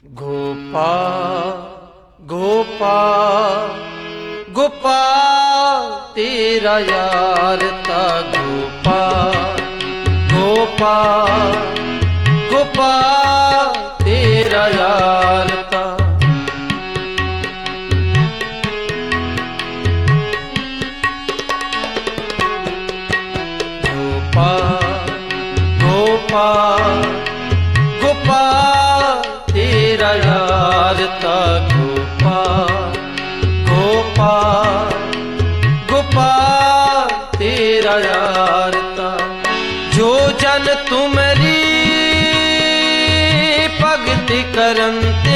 गोपाल गोपाल गोपाल तेरा यार था। गोपाल गोपाल गोपाल तेरा यार था। गोपाल गोपाल गोपाल तेरा यार था। गोपाल गोपाल गोपाल तेरा यार था। जो जन तुमरी भगति करंते,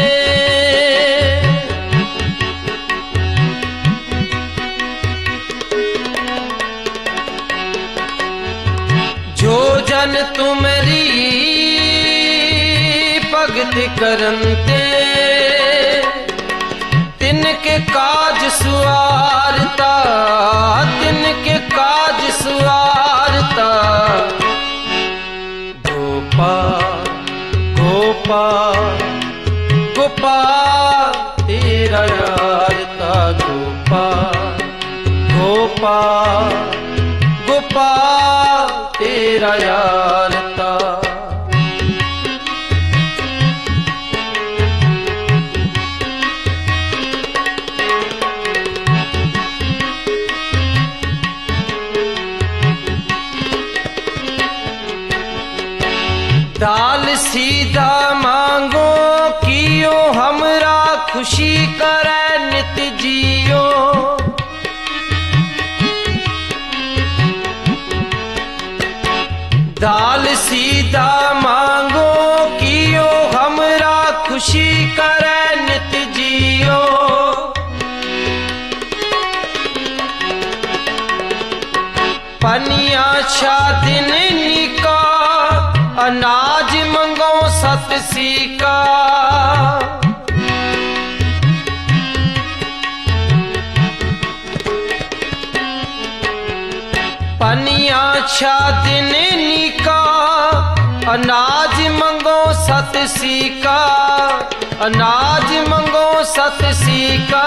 जो जन तुमरी भगति करंते, तिनके काज सुवारता, तिनके काज सुवारता। गोपाल गोपाल गोपाल तेरा यार था। गोपाल गोपाल गोपाल तेरा यार था। दाल सीधा मांगो कियो, हमरा खुशी करे नित जियो। दाल सीधा मांगो कियो, हमरा खुशी करे नित जियो। पनिया छा दिन निका, अनाज मंगो सत सीका। पनिया छा दिन निका, अनाज मंगो सत सीका। अनाज मंगो सत सीका।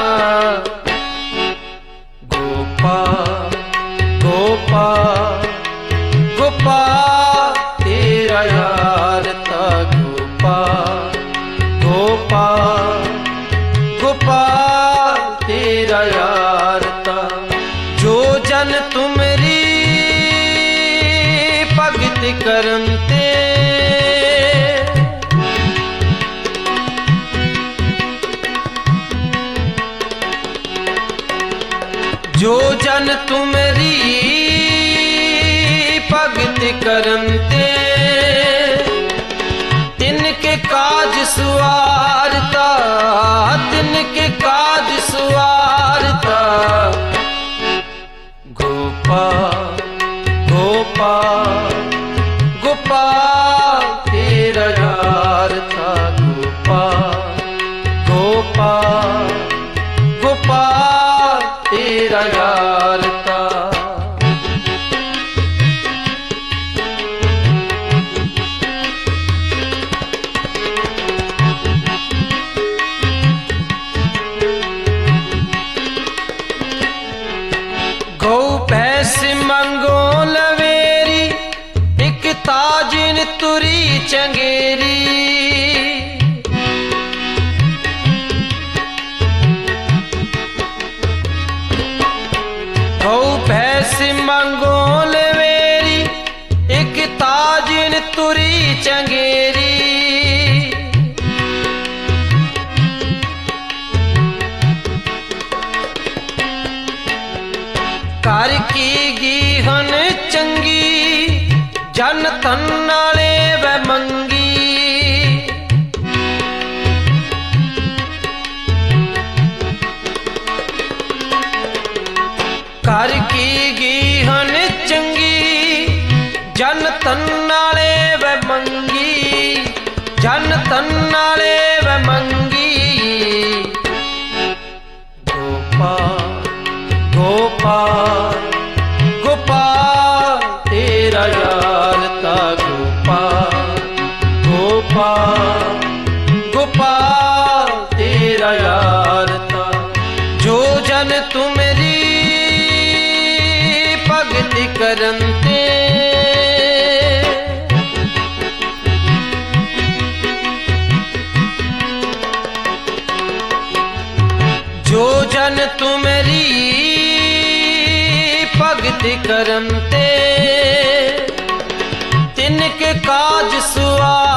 गोपाल गोपाल गोपाल तेरा यार था। गोपाल गोपाल गोपाल तेरा यार था। जो जन तुमरी भगति करंते, जो जन तुमरी भगति करंते, तिनके काज सुवारता, तिनके काज सुवारता। गोपाल गोपाल गोपाल तेरा यार था। गोपाल गोपाल गोपाल तेरा यार था। गौ भैंस मंगो लवेरी, एक ताजिन तुरी चंगेरी। गौ भैंस मंगो लवेरी, एक ताजिन तुरी चंगेरी। कर की गीहन चंगी, जन तन नाले व मंगी। कर की गीहन चंगी, जन तन नाले व मंगी। जन तन नाले व मंगी। गोपाल गोपाल गोपाल तेरा यार था। गोपाल गोपाल दयारता। जो जन तुमरी भगति करते, जो जन तुमरी भगति करते, तिनके काज सुआ